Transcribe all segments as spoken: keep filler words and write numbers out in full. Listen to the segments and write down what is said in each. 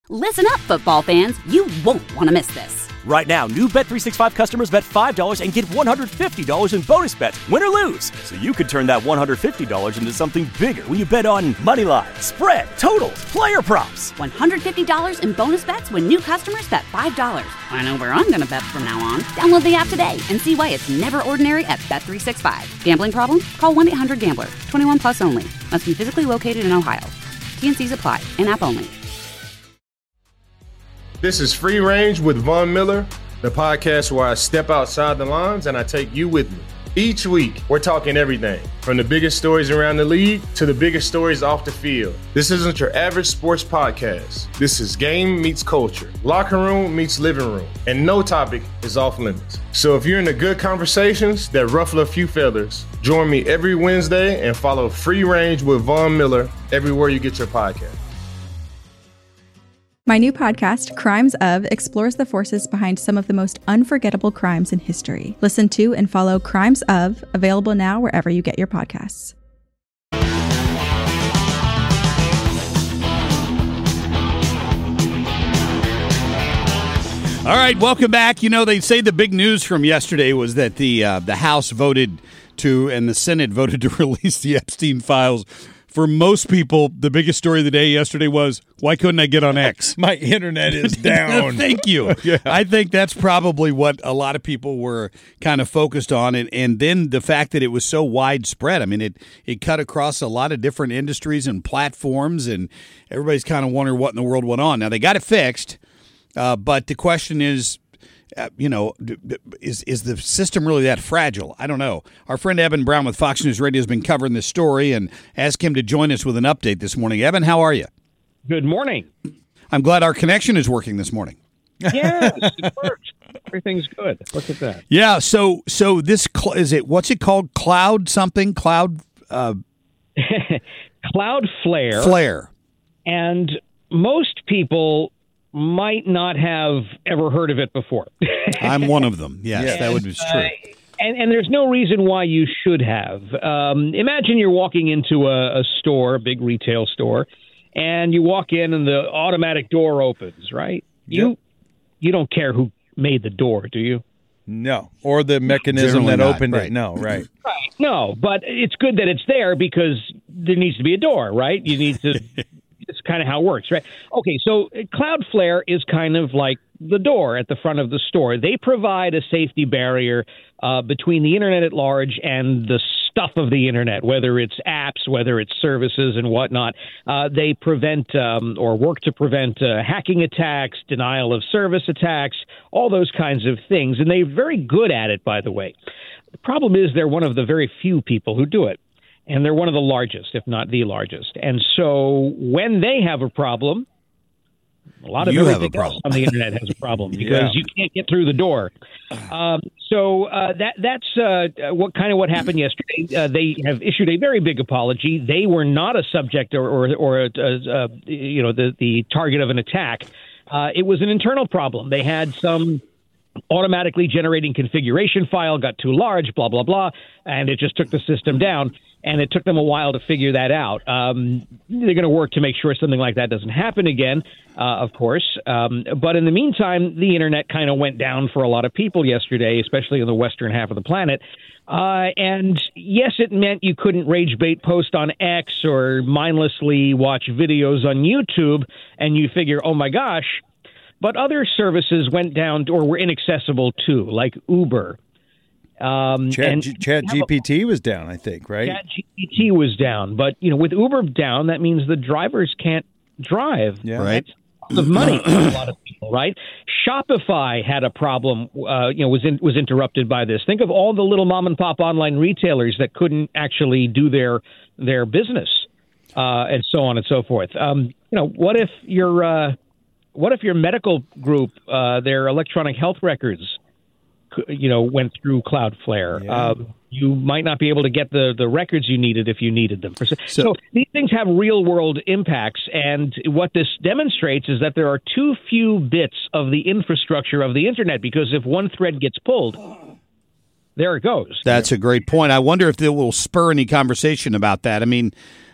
Listen up, football fans. You won't want to miss this. Right now, new Bet three sixty-five customers bet five dollars and get one hundred fifty dollars in bonus bets, win or lose. So you could turn that one hundred fifty dollars into something bigger when you bet on money line, spread, totals, player props. one hundred fifty dollars in bonus bets when new customers bet five dollars. I know where I'm going to bet from now on. Download the app today and see why it's never ordinary at Bet three sixty-five. Gambling problem? Call one eight hundred gambler. twenty-one plus only. Must be physically located in Ohio. T N Cs apply. In-app only. This is Free Range with Von Miller, the podcast where I step outside the lines and I take you with me. Each week, we're talking everything from the biggest stories around the league to the biggest stories off the field. This isn't your average sports podcast. This is game meets culture, locker room meets living room, and no topic is off limits. So if you're into good conversations that ruffle a few feathers, join me every Wednesday and follow Free Range with Von Miller everywhere you get your podcast. My new podcast, Crimes Of, explores the forces behind some of the most unforgettable crimes in history. Listen to and follow Crimes Of, available now wherever you get your podcasts. All right, welcome back. You know, they say the big news from yesterday was that the uh, the House voted to and the Senate voted to release the Epstein files. For most people, the biggest story of the day yesterday was, why couldn't I get on X? My internet is down. Thank you. Yeah. I think that's probably what a lot of people were kind of focused on. And, and then the fact that it was so widespread. I mean, it, it cut across a lot of different industries and platforms, and everybody's kind of wondering what in the world went on. Now, they got it fixed, uh, but the question is, Uh, you know, is is the system really that fragile? I don't know. Our friend Evan Brown with Fox News Radio has been covering this story and asked him to join us with an update this morning. Evan, how are you? Good morning. I'm glad our connection is working this morning. Yes, it works. Everything's good. Look at that. Yeah. So so this cl- is it? What's it called? Cloud something? Cloud. Uh, Cloudflare. Flare. And most people might not have ever heard of it before. I'm one of them. Yes, and, that would be true. Uh, and, and there's no reason why you should have. Um, imagine you're walking into a, a store, a big retail store, and you walk in and the automatic door opens, right? Yep. You you don't care who made the door, do you? No. Or the mechanism Generally that not, opened right. it. No, right. Right. No, but it's good that it's there because there needs to be a door, right? You need to... It's kind of how it works, right? Okay, so Cloudflare is kind of like the door at the front of the store. They provide a safety barrier uh, between the internet at large and the stuff of the internet, whether it's apps, whether it's services and whatnot. Uh, they prevent um, or work to prevent uh, hacking attacks, denial of service attacks, all those kinds of things. And they're very good at it, by the way. The problem is they're one of the very few people who do it. And they're one of the largest, if not the largest. And so when they have a problem, a lot of you everything have a problem. else on the internet has a problem because Yeah. you can't get through the door. Um, so uh, that that's uh, what kind of what happened yesterday. Uh, they have issued a very big apology. They were not a subject or or, or a, a, a, you know the the target of an attack. Uh, it was an internal problem. They had some automatically generating configuration file got too large, blah, blah, blah, and it just took the system down, and it took them a while to figure that out. Um, they're going to work to make sure something like that doesn't happen again, uh, of course. Um, but in the meantime, the internet kind of went down for a lot of people yesterday, especially in the western half of the planet. Uh, and yes, it meant you couldn't rage bait post on X or mindlessly watch videos on YouTube, and you figure, oh my gosh. But other services went down or were inaccessible too, like Uber. Um, Chat, and G- Chat G P T was down, I think, right? Chat G P T was down, but you know, with Uber down, that means the drivers can't drive. Yeah. Right. That's of money for a lot of people, right? Shopify had a problem. Uh, you know, was in, was interrupted by this. Think of all the little mom and pop online retailers that couldn't actually do their their business, uh, and so on and so forth. Um, you know, what if your uh, what if your medical group, uh, their electronic health records, you know, went through Cloudflare? Yeah. Um, you might not be able to get the, the records you needed if you needed them. So, So- these things have real-world impacts, and what this demonstrates is that there are too few bits of the infrastructure of the Internet, because if one thread gets pulled, there it goes. That's a great point. I wonder if it will spur any conversation about that. I mean,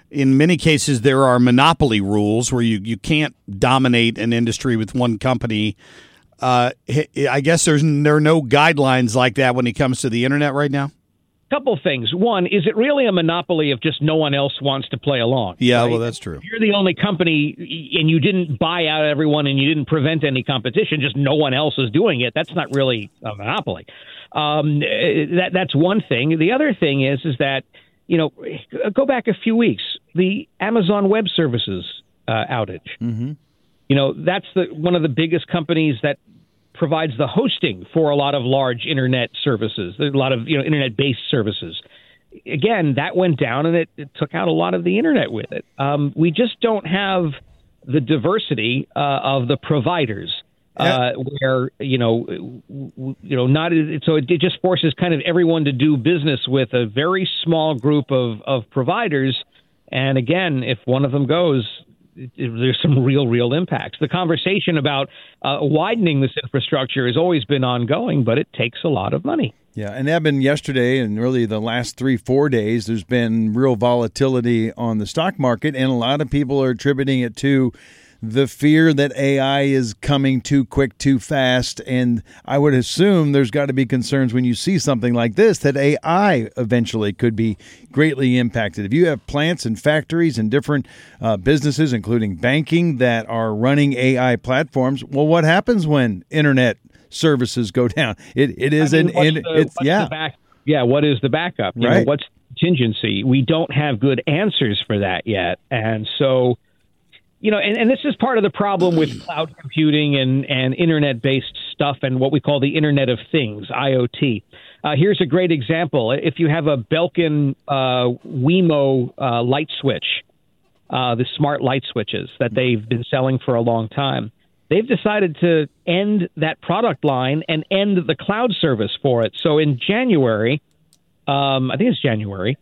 in many cases, there are monopoly rules where you, you can't dominate an industry with one company. Uh, I guess there's there are no guidelines like that when it comes to the internet right now. Couple things. One, is it really a monopoly if just no one else wants to play along? Yeah, right? well, that's true. If you're the only company and you didn't buy out everyone and you didn't prevent any competition, just no one else is doing it. That's not really a monopoly. Um, that that's one thing. The other thing is is that, you know, go back a few weeks, the Amazon Web Services uh, outage. Mm-hmm. You know, that's the one of the biggest companies that provides the hosting for a lot of large internet services, a lot of, you know, internet-based services. Again, that went down and it, it took out a lot of the internet with it. Um, we just don't have the diversity uh, of the providers uh, where, you know, w- you know, not so it, it just forces kind of everyone to do business with a very small group of, of providers. And again, if one of them goes, there's some real, real impacts. The conversation about uh, widening this infrastructure has always been ongoing, but it takes a lot of money. Yeah, and Eben, yesterday and really the last three, four days, there's been real volatility on the stock market, and a lot of people are attributing it to the fear that A I is coming too quick, too fast. And I would assume there's got to be concerns when you see something like this that A I eventually could be greatly impacted. If you have plants and factories and different uh, businesses, including banking, that are running A I platforms, well, what happens when internet services go down? It It is I mean, an, the, it's, yeah. Back, yeah, what is the backup? You right. know, what's contingency? We don't have good answers for that yet. And so, you know, and, and this is part of the problem with cloud computing and, and internet-based stuff and what we call the Internet of Things, I O T. Uh, here's a great example. If you have a Belkin uh, Wemo uh, light switch, uh, the smart light switches that they've been selling for a long time, they've decided to end that product line and end the cloud service for it. So in January, um, I think it's January,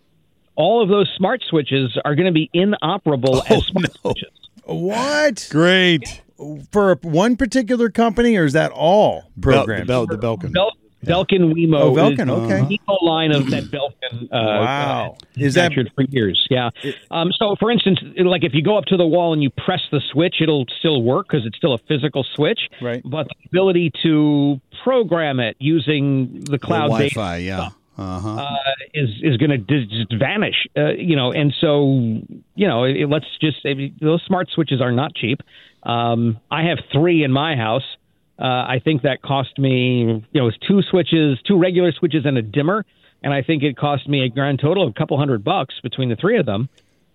all of those smart switches are going to be inoperable Oh, as smart no. switches. What? Great. For one particular company, or is that all programs? Bel- the Bel- the Belkin. Bel- Belkin Wemo Oh, Belkin, is okay. the Wemo line of that Belkin. Uh, Wow. Uh, Is that- manufactured for years? Yeah. Um, so, for instance, like if you go up to the wall and you press the switch, it'll still work because it's still a physical switch. Right. But the ability to program it using the The cloud-based Wi-Fi, yeah. Uh-huh. uh, is is going to d- just vanish, uh, you know. And so, you know, it, let's just say those smart switches are not cheap. Um, I have three in my house. Uh, I think that cost me, you know, it's two switches, two regular switches, and a dimmer, and I think it cost me a grand total of a couple hundred bucks between the three of them.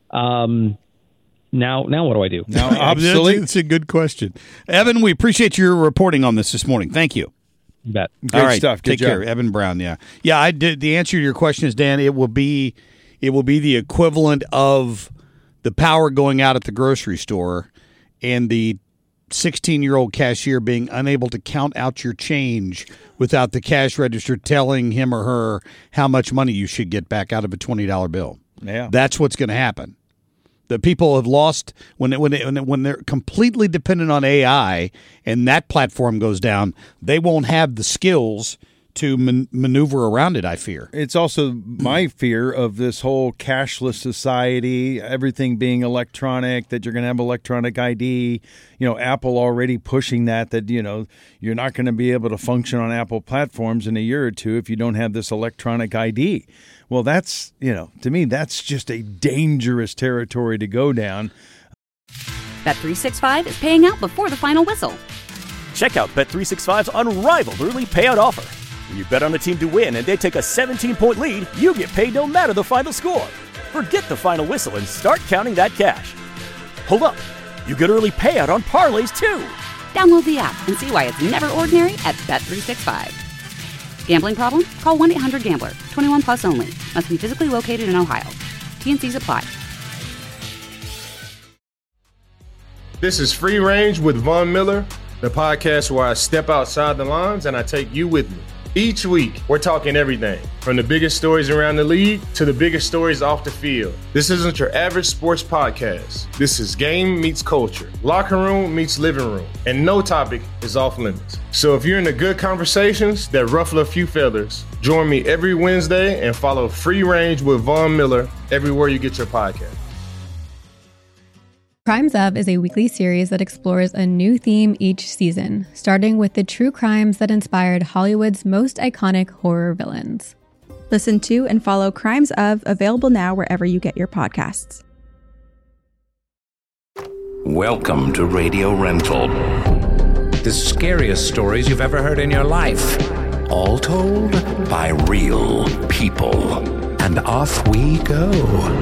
Um, now, now what do I do? Now, That's, obsolete. that's a good question. Evan, we appreciate your reporting on this this morning. Thank you. You bet. Great All right, stuff. Good take job. care, Evan Brown. Yeah, yeah. I did. The answer to your question is, Dan. It will be, it will be the equivalent of the power going out at the grocery store, and the sixteen-year-old cashier being unable to count out your change without the cash register telling him or her how much money you should get back out of a twenty dollar bill. Yeah. That's what's going to happen. The people have lost when it, when it, when they're completely dependent on A I and that platform goes down, they won't have the skills to man- maneuver around it, I fear. It's also my fear of this whole cashless society, everything being electronic, that you're going to have electronic I D. You know, Apple already pushing that, that, you know, you're not going to be able to function on Apple platforms in a year or two if you don't have this electronic I D. Well, that's, you know, to me, that's just a dangerous territory to go down. Bet three sixty-five is paying out before the final whistle. Check out Bet three sixty-five's unrivaled early payout offer. When you bet on a team to win and they take a seventeen-point lead, you get paid no matter the final score. Forget the final whistle and start counting that cash. Hold up. You get early payout on parlays, too. Download the app and see why it's never ordinary at Bet three sixty-five. Gambling problem? Call one eight hundred gambler. twenty-one plus only. Must be physically located in Ohio. T N Cs apply. This is Free Range with Von Miller, the podcast where I step outside the lines and I take you with me. Each week, we're talking everything from the biggest stories around the league to the biggest stories off the field. This isn't your average sports podcast. This is game meets culture, locker room meets living room, and no topic is off limits. So if you're into good conversations that ruffle a few feathers, join me every Wednesday and follow Free Range with Von Miller everywhere you get your podcast. Crimes Of is a weekly series that explores a new theme each season, starting with the true crimes that inspired Hollywood's most iconic horror villains. Listen to and follow Crimes Of, available now wherever you get your podcasts. Welcome to Radio Rental. The scariest stories you've ever heard in your life. All told by real people. And off we go.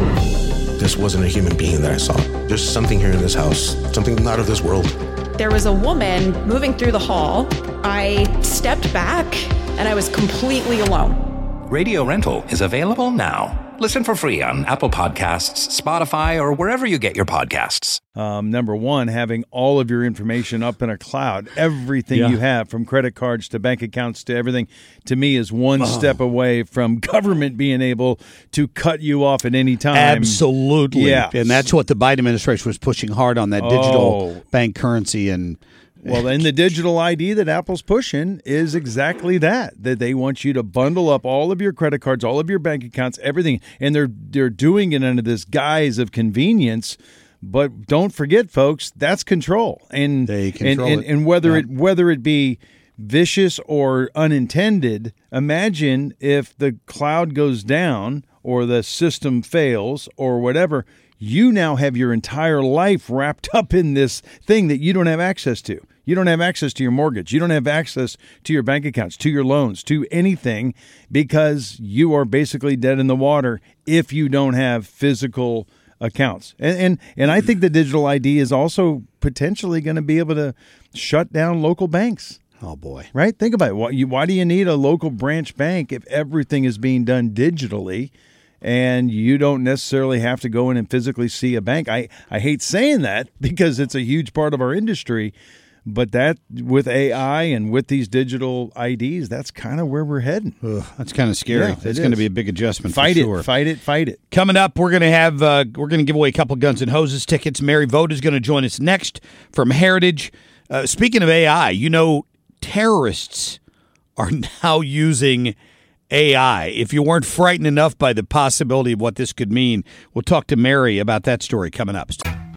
This wasn't a human being that I saw. There's something here in this house, something not of this world. There was a woman moving through the hall. I stepped back and I was completely alone. Radio Rental is available now. Listen for free on Apple Podcasts, Spotify, or wherever you get your podcasts. Um, number one, having all of your information up in a cloud, everything Yeah. you have, from credit cards to bank accounts to everything, to me is one Oh. step away from government being able to cut you off at any time. Absolutely. Yeah. And that's what the Biden administration was pushing hard on, that digital Oh. bank currency. And Well, and the digital I D that Apple's pushing is exactly that, that they want you to bundle up all of your credit cards, all of your bank accounts, everything. And they're they're doing it under this guise of convenience. But don't forget, folks, that's control. And They control and, and, it. and whether Yeah. it whether it be vicious or unintended, imagine if the cloud goes down or the system fails or whatever. You now have your entire life wrapped up in this thing that you don't have access to. You don't have access to your mortgage. You don't have access to your bank accounts, to your loans, to anything, because you are basically dead in the water if you don't have physical accounts. And and, and I think the digital I D is also potentially going to be able to shut down local banks. oh, boy. Right? Think about it. Why, you, why do you need a local branch bank if everything is being done digitally and you don't necessarily have to go in and physically see a bank? I, I hate saying that because it's a huge part of our industry, but that with A I and with these digital I Ds, that's kind of where we're heading. Ugh, that's kind of scary. Yeah, That's it going to is. be a big adjustment Fight for it, sure. fight it, fight it. Coming up, we're going to have uh, we're going to give away a couple Guns N' Hoses tickets. Mary Vogt is going to join us next from Heritage. Uh, speaking of A I, you know, terrorists are now using A I. If you weren't frightened enough by the possibility of what this could mean, we'll talk to Mary about that story coming up.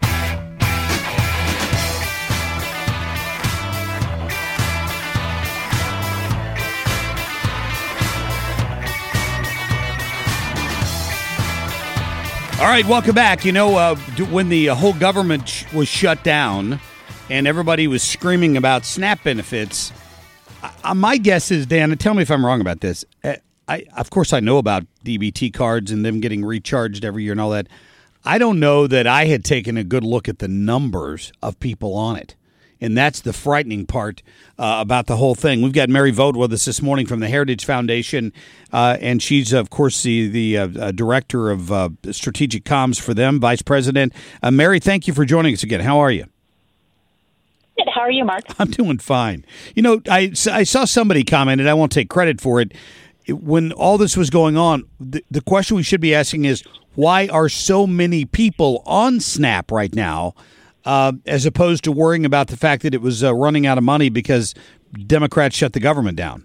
All right, welcome back. You know, uh, when the whole government sh- was shut down and everybody was screaming about SNAP benefits, uh, my guess is, Dan, and tell me if I'm wrong about this. Uh, I, of course, I know about D B T cards and them getting recharged every year and all that. I don't know that I had taken a good look at the numbers of people on it. And that's the frightening part uh, about the whole thing. We've got Mary Vogt with us this morning from the Heritage Foundation, uh, and she's, of course, the, the uh, uh, director of uh, strategic comms for them, vice president. Uh, Mary, thank you for joining us again. How are you? Good. How are you, Mark? I'm doing fine. You know, I, I saw somebody commented, I won't take credit for it, when all this was going on, the, the question we should be asking is, why are so many people on SNAP right now? Uh, as opposed to worrying about the fact that it was uh, running out of money because Democrats shut the government down.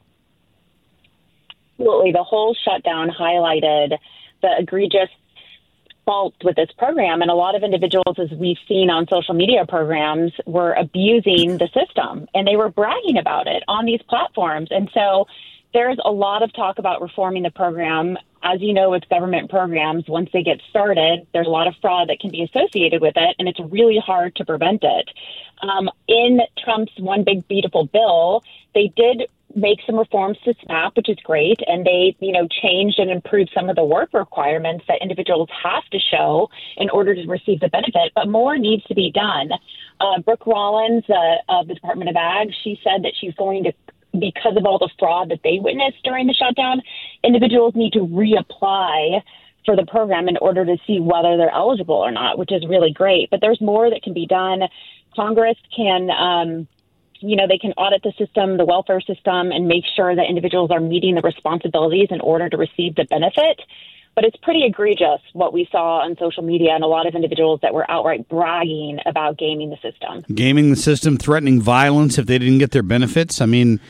Absolutely. The whole shutdown highlighted the egregious fault with this program. And a lot of individuals, as we've seen on social media programs, were abusing the system and they were bragging about it on these platforms. And so there's a lot of talk about reforming the program. As you know, with government programs, once they get started, there's a lot of fraud that can be associated with it, and it's really hard to prevent it. Um, in Trump's One Big Beautiful Bill, they did make some reforms to SNAP, which is great, and they, you know, changed and improved some of the work requirements that individuals have to show in order to receive the benefit, but more needs to be done. Uh, Brooke Rollins uh, of the Department of Ag, she said that she's going to, because of all the fraud that they witnessed during the shutdown, individuals need to reapply for the program in order to see whether they're eligible or not, which is really great. But there's more that can be done. Congress can, um, you know, they can audit the system, the welfare system, and make sure that individuals are meeting the responsibilities in order to receive the benefit. But it's pretty egregious what we saw on social media and a lot of individuals that were outright bragging about gaming the system. Gaming the system, threatening violence if they didn't get their benefits. I mean,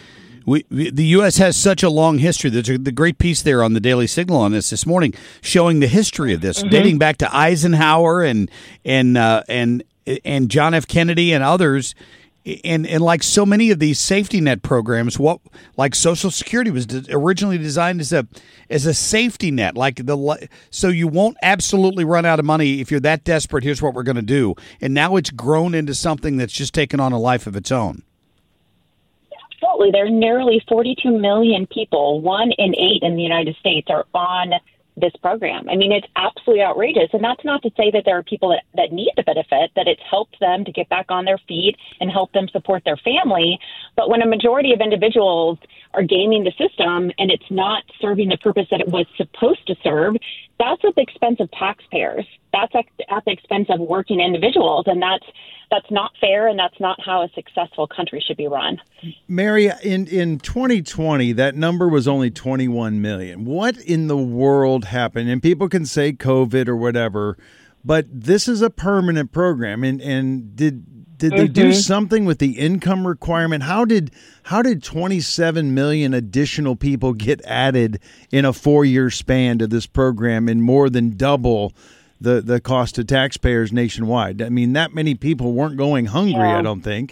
We, we, the U S has such a long history. There's a, the great piece there on the Daily Signal on this this morning, showing the history of this, mm-hmm. dating back to Eisenhower and and uh, and and John F. Kennedy and others. And and like so many of these safety net programs, what like Social Security was de- originally designed as a as a safety net, like the so you won't absolutely run out of money if you're that desperate. Here's what we're going to do, and now it's grown into something that's just taken on a life of its own. Absolutely, there are nearly forty-two million people. One in eight in the United States are on this program. I mean, it's absolutely outrageous. And that's not to say that there are people that, that need the benefit, that it's helped them to get back on their feet and help them support their family. But when a majority of individuals are gaming the system and it's not serving the purpose that it was supposed to serve, that's at the expense of taxpayers. That's at, at the expense of working individuals. And that's that's not fair, and that's not how a successful country should be run. Mary, in, in twenty twenty, that number was only twenty-one million. What in the world happened? And people can say COVID or whatever, but this is a permanent program. And, and did did they mm-hmm. do something with the income requirement? How did how did twenty-seven million additional people get added in a four-year span to this program and more than double the, the cost to taxpayers nationwide? I mean, that many people weren't going hungry, yeah. I don't think.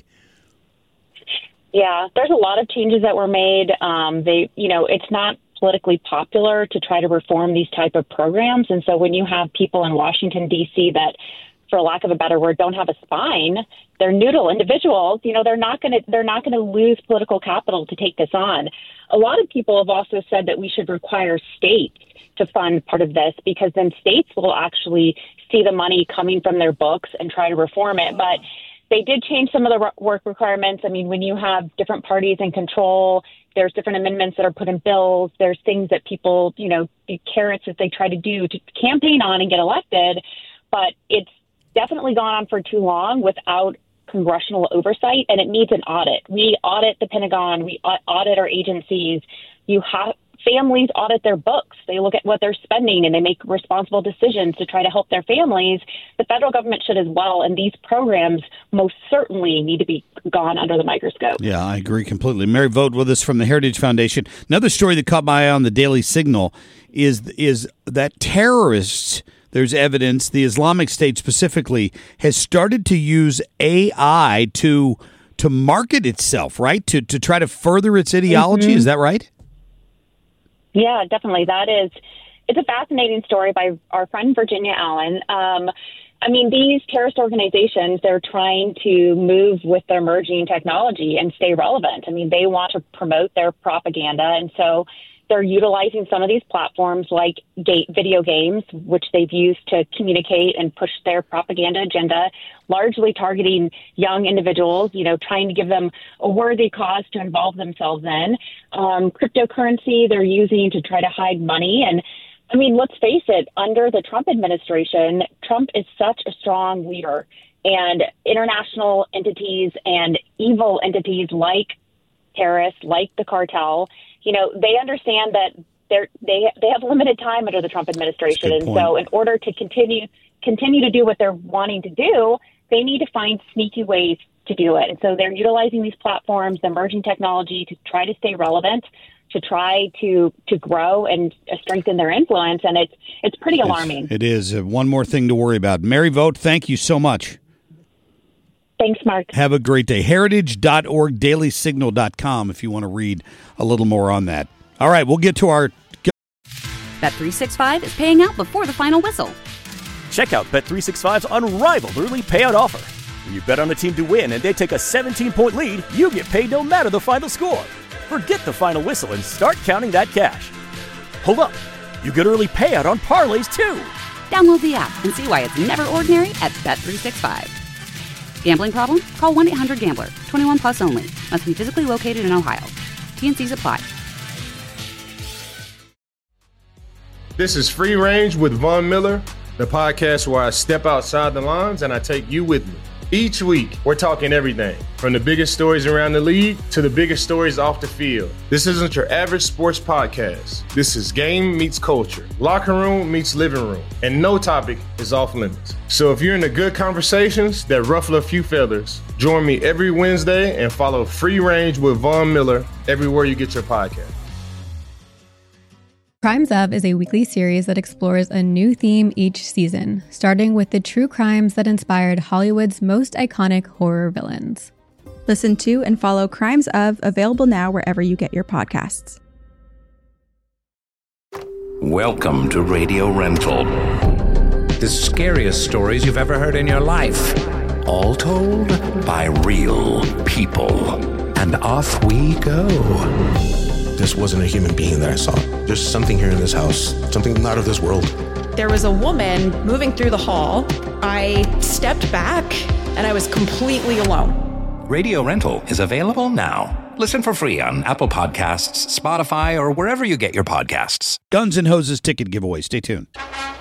Yeah, there's a lot of changes that were made. Um, they, you know, it's not politically popular to try to reform these type of programs. And so when you have people in Washington, D C that, for lack of a better word, don't have a spine, they're noodle individuals, you know, they're not going to they're not going to lose political capital to take this on. A lot of people have also said that we should require states to fund part of this, because then states will actually see the money coming from their books and try to reform it. But they did change some of the work requirements. I mean, when you have different parties in control, there's different amendments that are put in bills. There's things that people, you know, carrots that they try to do to campaign on and get elected. But it's definitely gone on for too long without congressional oversight, and it needs an audit. We audit the Pentagon. We audit our agencies. You have families audit their books. They look at what they're spending and they make responsible decisions to try to help their families. The federal government should as well, and these programs most certainly need to be gone under the microscope. Yeah, I agree completely. Mary Vogt with us from the Heritage Foundation. Another story that caught my eye on the Daily Signal is is that terrorists, there's evidence, the Islamic State specifically, has started to use A I to to market itself, right? To to try to further its ideology. Mm-hmm. Is that right? Yeah, definitely. That is, it's a fascinating story by our friend Virginia Allen. Um, I mean, these terrorist organizations, they're trying to move with their emerging technology and stay relevant. I mean, they want to promote their propaganda. And so they're utilizing some of these platforms like ga- video games, which they've used to communicate and push their propaganda agenda, largely targeting young individuals, you know, trying to give them a worthy cause to involve themselves in. Um, cryptocurrency they're using to try to hide money. And I mean, let's face it, under the Trump administration, Trump is such a strong leader, and international entities and evil entities like terrorists, like the cartel, you know, they understand that they're, they they have limited time under the Trump administration. And so in order to continue continue to do what they're wanting to do, they need to find sneaky ways to do it. And so they're utilizing these platforms, the emerging technology, to try to stay relevant, to try to to grow and strengthen their influence. And it's, it's pretty alarming. It's, it is. Uh, one more thing to worry about. Mary Vogt, thank you so much. Thanks, Mark. Have a great day. Heritage dot org, daily signal dot com if you want to read a little more on that. All right, we'll get to our... Bet three sixty-five is paying out before the final whistle. Check out Bet three sixty-five's unrivaled early payout offer. When you bet on a team to win and they take a seventeen-point lead, you get paid no matter the final score. Forget the final whistle and start counting that cash. Hold up. You get early payout on parlays, too. Download the app and see why it's never ordinary at Bet three sixty-five. Gambling problem? Call one eight hundred gambler. twenty-one plus only. Must be physically located in Ohio. T N Cs apply. This is Free Range with Von Miller, the podcast where I step outside the lines and I take you with me. Each week, we're talking everything from the biggest stories around the league to the biggest stories off the field. This isn't your average sports podcast. This is game meets culture, locker room meets living room, and no topic is off limits. So if you're into good conversations that ruffle a few feathers, join me every Wednesday and follow Free Range with Von Miller everywhere you get your podcast. Crimes Of is a weekly series that explores a new theme each season, starting with the true crimes that inspired Hollywood's most iconic horror villains. Listen to and follow Crimes Of, available now wherever you get your podcasts. Welcome to Radio Rental. The scariest stories you've ever heard in your life. All told by real people. And off we go. This wasn't a human being that I saw. There's something here in this house, something not of this world. There was a woman moving through the hall. I stepped back and I was completely alone. Radio Rental is available now. Listen for free on Apple Podcasts, Spotify, or wherever you get your podcasts. Guns and Hoses ticket giveaway. Stay tuned.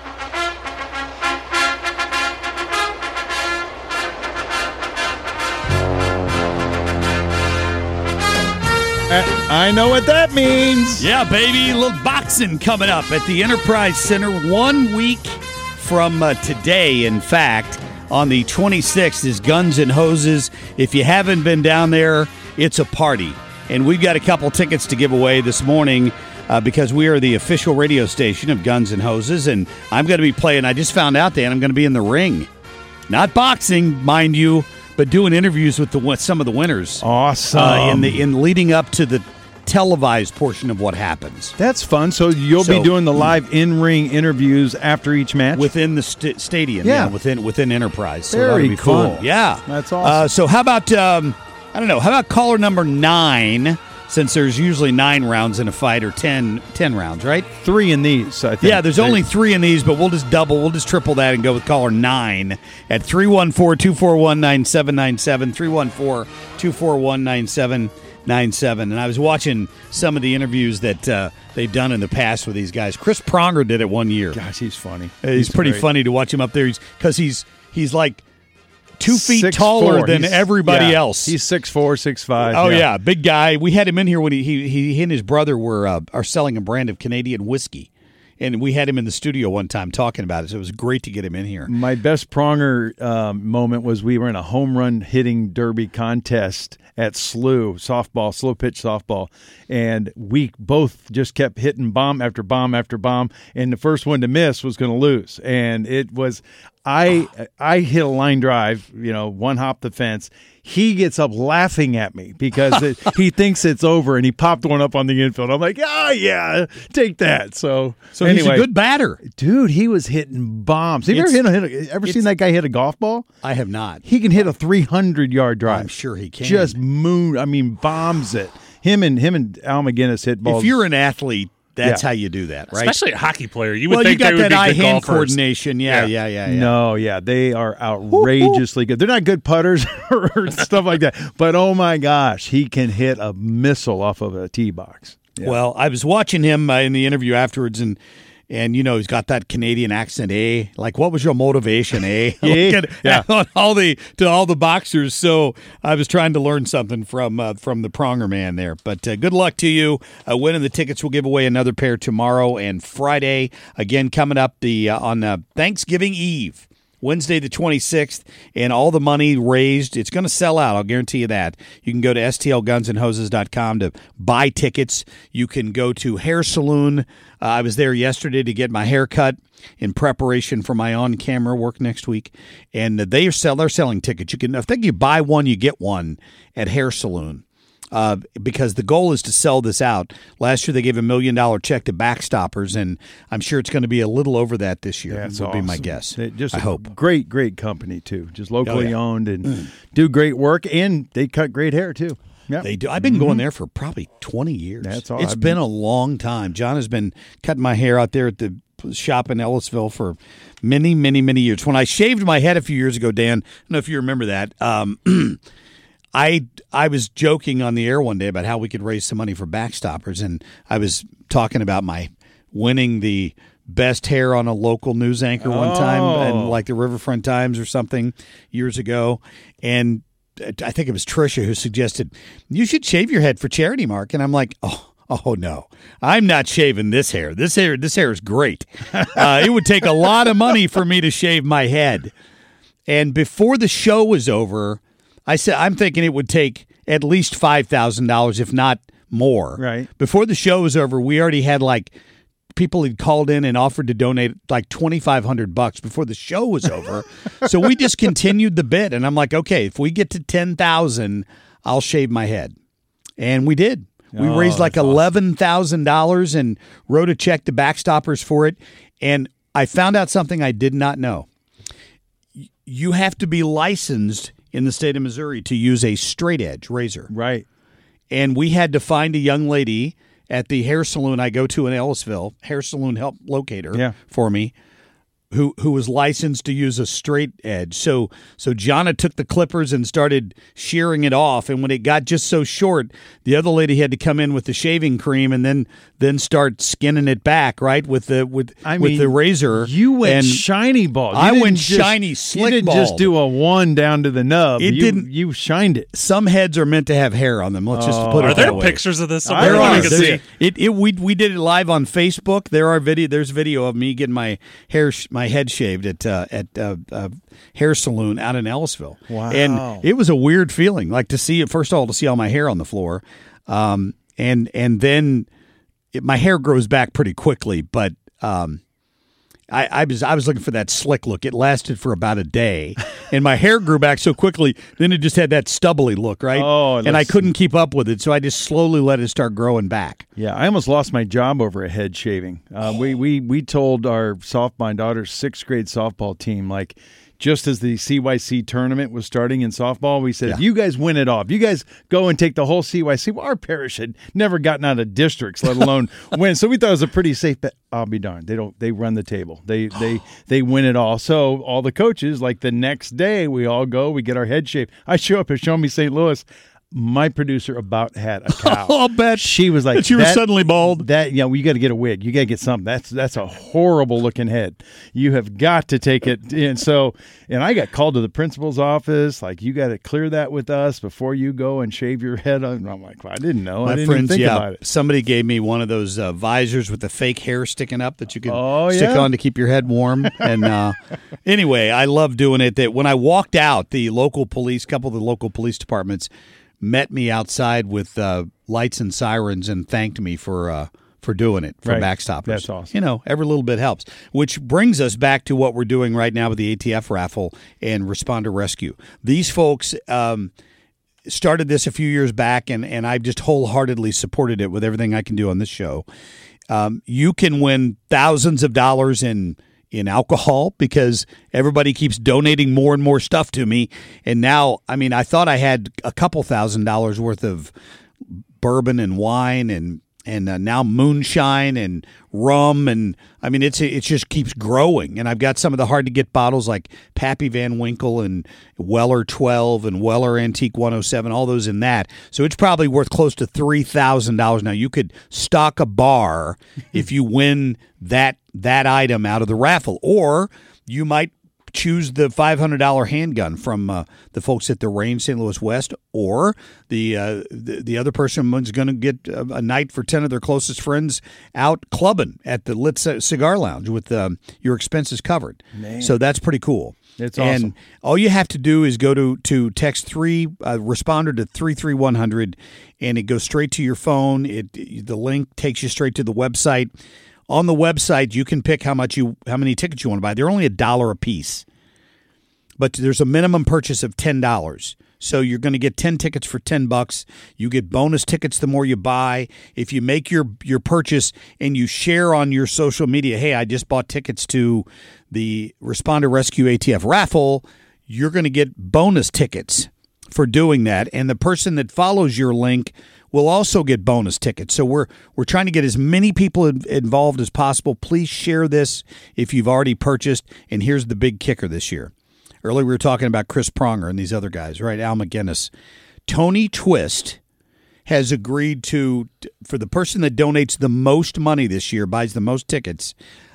I know what that means. Yeah, baby. A little boxing coming up at the Enterprise Center one week from uh, today. In fact, on the twenty-sixth is Guns and Hoses. If you haven't been down there, it's a party. And we've got a couple tickets to give away this morning uh, because we are the official radio station of Guns and Hoses. And I'm going to be playing, I just found out, Dan, I'm going to be in the ring. Not boxing, mind you, but doing interviews with the with some of the winners. Awesome. Uh, in the in leading up to the televised portion of what happens. That's fun. So you'll so, be doing the live in-ring interviews after each match? Within the st- stadium, yeah. yeah, within within Enterprise. So Very that'll be cool. Fun. Yeah. That's awesome. Uh, so how about, um, I don't know, how about caller number nine, since there's usually nine rounds in a fight, or ten, ten rounds, right? Three in these, I think. Yeah, there's only three in these, but we'll just double, we'll just triple that and go with caller nine at three one four, two four one, nine seven nine seven, three one four, two four one, nine seven nine seven. And I was watching some of the interviews that uh, they've done in the past with these guys. Chris Pronger did it one year. Gosh, he's funny. Uh, he's, he's pretty great. funny to watch him up there. He's because he's he's like two feet six, taller four. than He's, everybody yeah, else. He's six four, six five. Oh yeah. yeah, big guy. We had him in here when he he, he and his brother were uh, are selling a brand of Canadian whiskey. And we had him in the studio one time talking about it, so it was great to get him in here. My best Pronger um, moment was we were in a home run hitting derby contest at S L U, softball, slow pitch softball, and we both just kept hitting bomb after bomb after bomb, and the first one to miss was going to lose. And it was, I I hit a line drive, you know, one hop the fence. He gets up laughing at me because it, he thinks it's over, and he popped one up on the infield. I'm like, oh, yeah, take that. So, so anyway, he's a good batter. Dude, he was hitting bombs. Have you ever, hit a, hit a, ever seen that guy hit a golf ball? I have not. He can hit a three hundred yard drive. I'm sure he can. Just moon, I mean, bombs it. Him and him and Al McGinnis hit balls. If you're an athlete, that's Yeah. how you do that, right? Especially a hockey player. You would well, think you got they would that be good eye-hand golfers. coordination. Yeah, yeah, yeah, yeah. No, yeah, they are outrageously good. They're not good putters or stuff like that, but oh my gosh, he can hit a missile off of a tee box. Yeah. Well, I was watching him uh, in the interview afterwards, and and you know he's got that Canadian accent, eh? Like, what was your motivation, eh? Yeah. Look at, Yeah. on all the to all the boxers. So I was trying to learn something from uh, from the Pronger man there. But uh, good luck to you uh, winning the tickets. We'll give away another pair tomorrow and Friday. Again, coming up the uh, on uh, Thanksgiving Eve. Wednesday the twenty-sixth, and all the money raised, it's going to sell out, I'll guarantee you that. You can go to S T L guns and hoses dot com to buy tickets. You can go to Hair Saloon. Uh, I was there yesterday to get my hair cut in preparation for my on-camera work next week, and they are sell, they're selling tickets. You can, I think you buy one, you get one at Hair Saloon. Uh, because the goal is to sell this out. Last year they gave a million dollar check to Backstoppers, and I'm sure it's going to be a little over that this year. That's would awesome. be my guess. They just I a hope. Great, great company too. Just locally Oh, yeah. owned and do great work, and they cut great hair too. Yeah, They do. I've been going there for probably twenty years. That's all It's I've been been- a long time. John has been cutting my hair out there at the shop in Ellisville for many, many, many years. When I shaved my head a few years ago, Dan, I don't know if you remember that. Um, I I was joking on the air one day about how we could raise some money for Backstoppers, and I was talking about my winning the best hair on a local news anchor one time, Oh. and like the Riverfront Times or something years ago. And I think it was Trisha who suggested, you should shave your head for charity, Mark. And I'm like, oh, oh no, I'm not shaving this hair. This hair, this hair is great. Uh, it would take a lot of money for me to shave my head. And before the show was over, I said, I'm thinking it would take at least five thousand dollars, if not more. Right. Before the show was over, we already had like people had called in and offered to donate like twenty-five hundred bucks before the show was over. So we just continued the bit. And I'm like, okay, if we get to ten thousand, I'll shave my head. And we did. We Oh, raised like that's awesome. eleven thousand dollars and wrote a check to Backstoppers for it. And I found out something I did not know. You have to be licensed in the state of Missouri to use a straight edge razor. Right. And we had to find a young lady at the hair salon I go to in Ellisville, hair salon help locate her Yeah. for me, who who was licensed to use a straight edge. So so Jonna took the clippers and started shearing it off, and when it got just so short, the other lady had to come in with the shaving cream and then then start skinning it back, right, with the with I with mean, the razor. You went and shiny bald. You I didn't went just- shiny, slick You didn't bald. just do a one down to the nub. It you, didn't- You shined it. Some heads are meant to have hair on them. Let's just Oh. put it Are there that way. pictures of this? I There somewhere don't are. we can know. see? It, it we we did it live on Facebook. There are video. There's video of me getting my hair, sh- my head shaved at uh, at uh, uh, hair salon out in Ellisville. Wow. And it was a weird feeling, like to see it. First of all, to see all my hair on the floor, um, and and then it, my hair grows back pretty quickly. But um, I, I was I was looking for that slick look. It lasted for about a day, and my hair grew back so quickly. Then it just had that stubbly look, right? Oh, it and I looks- couldn't keep up with it, so I just slowly let it start growing back. Yeah, I almost lost my job over a head shaving. Uh, we we we told our soft my daughter's sixth grade softball team, like, just as the C Y C tournament was starting in softball, we said, Yeah. if you guys win it off, you guys go and take the whole C Y C. Well, our parish had never gotten out of districts, let alone win. So we thought it was a pretty safe bet. I'll be darned. They don't. They run the table. They they they win it all. So all the coaches, like the next day, we all go. We get our head shaved. I show up at Show Me Saint Louis. My producer about had a cow. I'll bet She was like, that you were "That- suddenly bald." That yeah, well, you got to get a wig. You got to get something. That's that's a horrible looking head. You have got to take it. And so, and I got called to the principal's office. Like, you got to clear that with us before you go and shave your head. And I'm like, well, I didn't know. I My didn't friends, even think yeah, about it. somebody gave me one of those uh, visors with the fake hair sticking up that you could Oh, stick yeah? on to keep your head warm. And uh, anyway, I love doing it. That when I walked out, the local police, couple of the local police departments, met me outside with uh, lights and sirens and thanked me for uh, for doing it for Right. Backstoppers. That's awesome. You know, every little bit helps. Which brings us back to what we're doing right now with the A T F raffle and Responder Rescue. These folks. Um, started this a few years back, and, and I've just wholeheartedly supported it with everything I can do on this show. Um, you can win thousands of dollars in in alcohol because everybody keeps donating more and more stuff to me. And now, I mean, I thought I had a couple thousand dollars worth of bourbon and wine and and uh, now moonshine and rum, and I mean it's it just keeps growing. And I've got some of the hard to get bottles like Pappy Van Winkle and Weller twelve and Weller Antique one oh seven, all those in that. So it's probably worth close to three thousand dollars now. You could stock a bar if you win that that item out of the raffle, or you might choose the five hundred dollars handgun from uh, the folks at the Range Saint Louis West, or the uh, the, the other person is going to get a, a night for ten of their closest friends out clubbing at the Lit C- Cigar Lounge with um, your expenses covered. Man. So that's pretty cool. It's And awesome. all you have to do is go to, to text three, uh, responder to three three one hundred, and it goes straight to your phone. It The link takes you straight to the website. On the website, you can pick how much you how many tickets you want to buy. They're only a dollar a piece, but there's a minimum purchase of ten dollars. So you're going to get ten tickets for ten bucks. You get bonus tickets the more you buy. If you make your your purchase and you share on your social media, hey, I just bought tickets to the Responder Rescue A T F raffle, you're going to get bonus tickets for doing that. And the person that follows your link will also get bonus tickets. So we're we're trying to get as many people in, involved as possible. Please share this if you've already purchased. And here's the big kicker this year. Earlier we were talking about Chris Pronger and these other guys, right? Al McGinnis. Tony Twist has agreed to, for the person that donates the most money this year, buys the most tickets,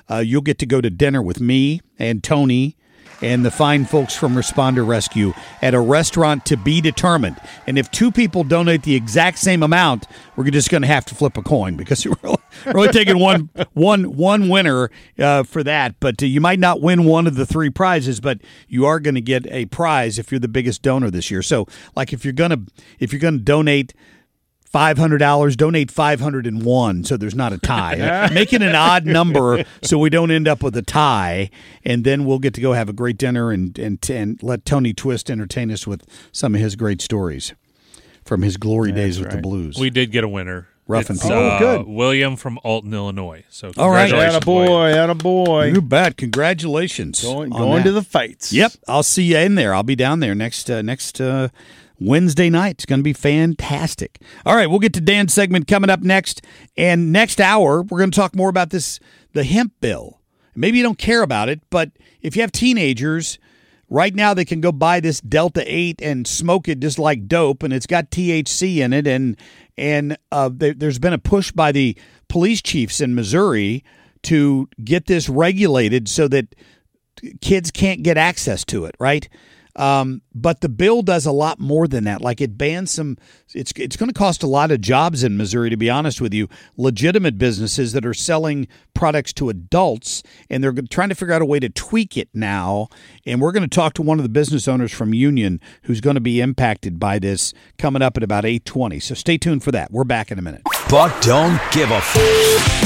uh, you'll get to go to dinner with me and Tony and the fine folks from Responder Rescue at a restaurant to be determined. And if two people donate the exact same amount, we're just going to have to flip a coin because we're only taking one, one, one winner uh, for that. But uh, you might not win one of the three prizes, but you are going to get a prize if you're the biggest donor this year. So, like, if you're gonna if you're gonna donate five hundred dollars, donate five hundred one so there's not a tie. Make it an odd number so we don't end up with a tie, and then we'll get to go have a great dinner and, and, and let Tony Twist entertain us with some of his great stories from his glory That's days with right. the Blues. We did get a winner. Rough and It's, Peak. Oh, uh, good. William from Alton, Illinois. So All right. congratulations, Attaboy, William. attaboy. You bet. Congratulations. Going, on going that. to the fights. Yep. I'll see you in there. I'll be down there next uh, next uh, Wednesday night. It's going to be fantastic. All right, we'll get to Dan's segment coming up next. And next hour, we're going to talk more about this, the hemp bill. Maybe you don't care about it, but if you have teenagers, right now they can go buy this Delta eight and smoke it just like dope, and it's got T H C in it. And and uh, there, there's been a push by the police chiefs in Missouri to get this regulated so that kids can't get access to it, right? Um, but the bill does a lot more than that. Like it bans some, it's it's going to cost a lot of jobs in Missouri, to be honest with you, legitimate businesses that are selling products to adults, and they're trying to figure out a way to tweak it now. And we're going to talk to one of the business owners from Union who's going to be impacted by this coming up at about eight twenty. So stay tuned for that. We're back in a minute. But don't give a f-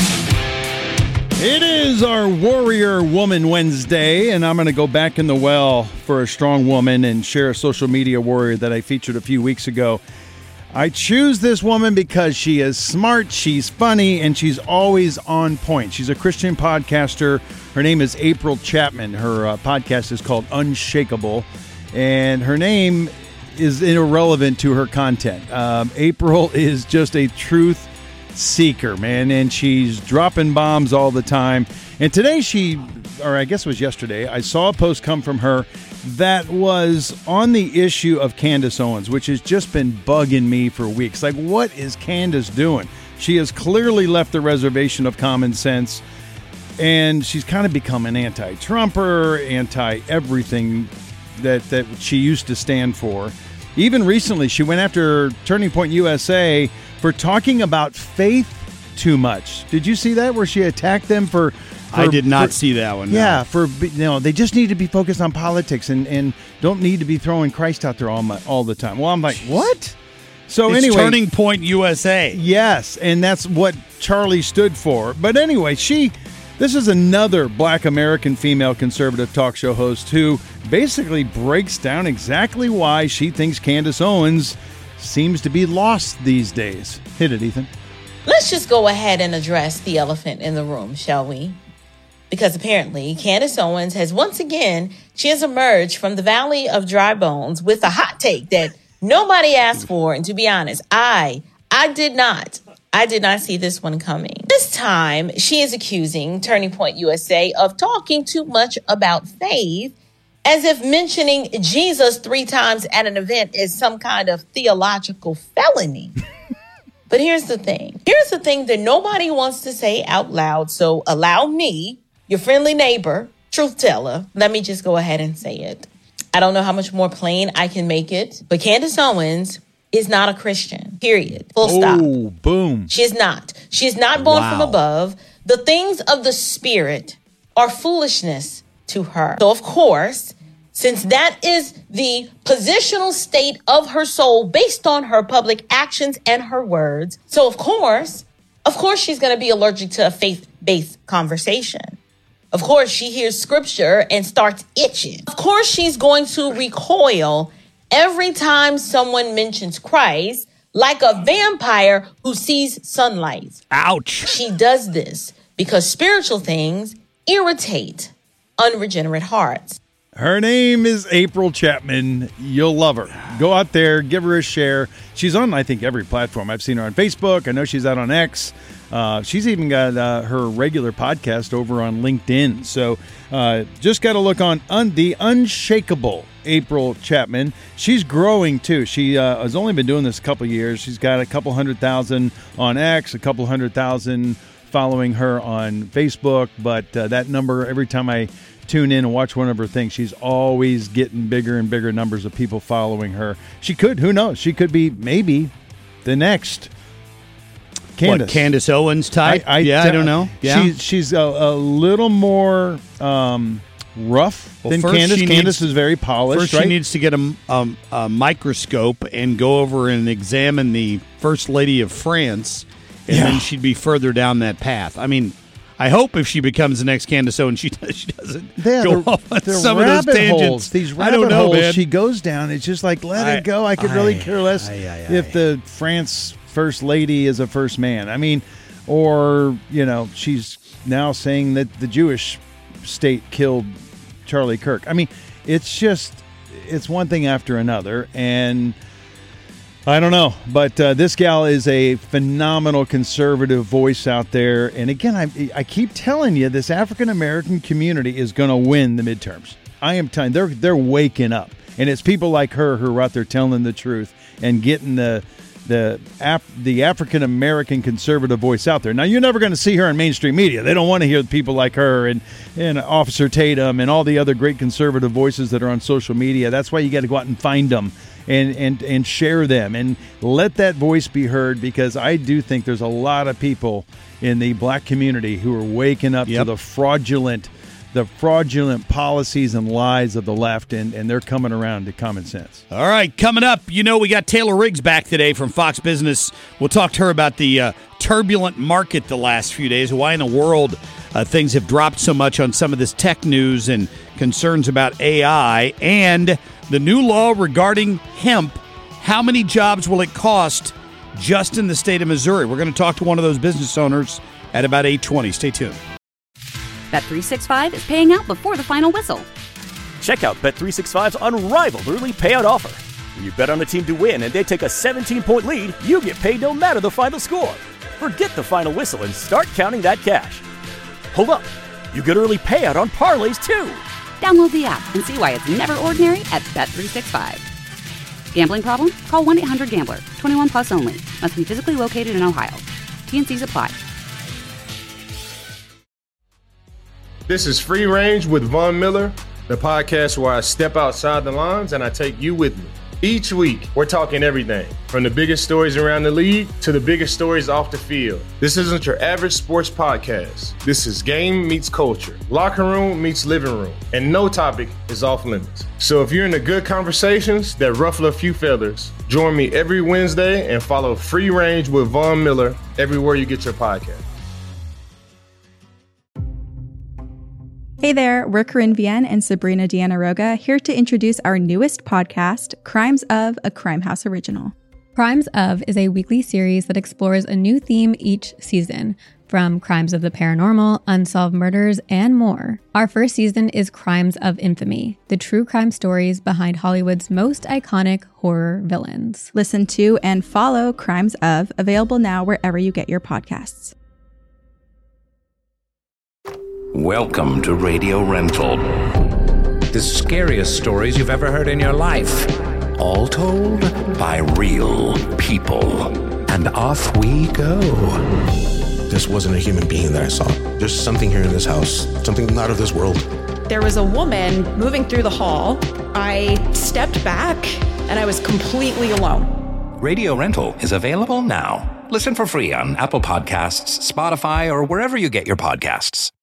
It is our Warrior Woman Wednesday, and I'm going to go back in the well for a strong woman and share a social media warrior that I featured a few weeks ago. I choose this woman because she is smart, she's funny, and she's always on point. She's a Christian podcaster. Her name is April Chapman. Her uh, podcast is called Unshakable, and her name is irrelevant to her content. Um, April is just a truth seeker, man, and she's dropping bombs all the time. And today she, or I guess it was yesterday, I saw a post come from her that was on the issue of Candace Owens, which has just been bugging me for weeks. Like, what is Candace doing? She has clearly left the reservation of common sense, and she's kind of become an anti-Trumper, anti-everything that, that she used to stand for. Even recently, she went after Turning Point U S A for talking about faith too much. Did you see that, where she attacked them for... for I did not for, see that one. Yeah, no. for you know, they just need to be focused on politics and, and don't need to be throwing Christ out there all my, all the time. Well, I'm like, what? So it's anyway, Turning Point U S A. Yes, and that's what Charlie stood for. But anyway, she... This is another Black American female conservative talk show host who basically breaks down exactly why she thinks Candace Owens seems to be lost these days. Hit it, Ethan. Let's just go ahead and address the elephant in the room, shall we? Because apparently Candace Owens has once again, she has emerged from the Valley of Dry Bones with a hot take that nobody asked for. And to be honest, I, I did not. I did not see this one coming. This time, she is accusing Turning Point U S A of talking too much about faith, as if mentioning Jesus three times at an event is some kind of theological felony. But here's the thing. Here's the thing that nobody wants to say out loud, so allow me, your friendly neighbor, truth teller, let me just go ahead and say it. I don't know how much more plain I can make it, but Candace Owens is not a Christian, period. Full stop. Oh, boom. She is not. She is not born Wow. from above. The things of the Spirit are foolishness to her. So, of course, since that is the positional state of her soul based on her public actions and her words, so of course, of course she's going to be allergic to a faith-based conversation. Of course, she hears scripture and starts itching. Of course, she's going to recoil every time someone mentions Christ, like a vampire who sees sunlight. Ouch. She does this because spiritual things irritate unregenerate hearts. Her name is April Chapman. You'll love her. Go out there, give her a share. She's on, I think, every platform. I've seen her on Facebook. I know she's out on X. Uh, she's even got uh, her regular podcast over on LinkedIn. So uh, just got to look on un- the Unshakable April Chapman. She's growing, too. She uh, has only been doing this a couple years. She's got a couple hundred thousand on X, a couple hundred thousand following her on Facebook, but uh, that number, every time I tune in and watch one of her things, she's always getting bigger and bigger numbers of people following her. She could, who knows? She could be maybe the next Candace. What, Candace Owens type? I, I, yeah, I don't know. Yeah. She, she's a, a little more um, rough Well, than first Candace. she Candace needs- is very polished, First, right? she needs to get a, a, a microscope and go over and examine the First Lady of France, and Yeah. then she'd be further down that path. I mean, I hope if she becomes the next Candace Owens, she, does, she doesn't Yeah, go the- off on the some of those rabbit tangents. holes, these I rabbit don't know, holes man. she goes down. It's just like, let I- it go. I could really I- care less I- I- if the France First Lady is a first man. I mean, or, you know, she's now saying that the Jewish state killed Charlie Kirk. I mean, it's just, it's one thing after another. And I don't know, but uh, this gal is a phenomenal conservative voice out there. And again, I, I keep telling you, this African-American community is going to win the midterms. I am telling they're they're waking up. And it's people like her who are out there telling the truth and getting the the Af- the African-American conservative voice out there. Now, you're never going to see her in mainstream media. They don't want to hear people like her and, and Officer Tatum and all the other great conservative voices that are on social media. That's why you got to go out and find them and, and, and share them and let that voice be heard, because I do think there's a lot of people in the black community who are waking up Yep. to the fraudulent the fraudulent policies and lies of the left, and, and they're coming around to common sense. All right, coming up, you know, we got Taylor Riggs back today from Fox Business. We'll talk to her about the uh, turbulent market the last few days, why in the world uh, things have dropped so much on some of this tech news and concerns about A I, and the new law regarding hemp. How many jobs will it cost just in the state of Missouri? We're going to talk to one of those business owners at about eight twenty. Stay tuned. Bet three sixty-five is paying out before the final whistle. Check out Bet three sixty-five's unrivaled early payout offer. When you bet on a team to win and they take a seventeen-point lead, you get paid no matter the final score. Forget the final whistle and start counting that cash. Hold up. You get early payout on parlays, too. Download the app and see why it's never ordinary at Bet three sixty-five. Gambling problem? Call one eight hundred gambler. twenty-one plus only. Must be physically located in Ohio. T and C's apply. This is Free Range with Von Miller, the podcast where I step outside the lines and I take you with me. Each week, we're talking everything from the biggest stories around the league to the biggest stories off the field. This isn't your average sports podcast. This is game meets culture, locker room meets living room, and no topic is off limits. So if you're into good conversations that ruffle a few feathers, join me every Wednesday and follow Free Range with Von Miller everywhere you get your podcast. Hey there, we're Corinne Vienne and Sabrina Deanna Roga, here to introduce our newest podcast, Crimes of, a Crime House original. Crimes of is a weekly series that explores a new theme each season, from crimes of the paranormal, unsolved murders, and more. Our first season is Crimes of Infamy, the true crime stories behind Hollywood's most iconic horror villains. Listen to and follow Crimes of, available now wherever you get your podcasts. Welcome to Radio Rental. The scariest stories you've ever heard in your life. All told by real people. And off we go. This wasn't a human being that I saw. There's something here in this house, something not of this world. There was a woman moving through the hall. I stepped back and I was completely alone. Radio Rental is available now. Listen for free on Apple Podcasts, Spotify, or wherever you get your podcasts.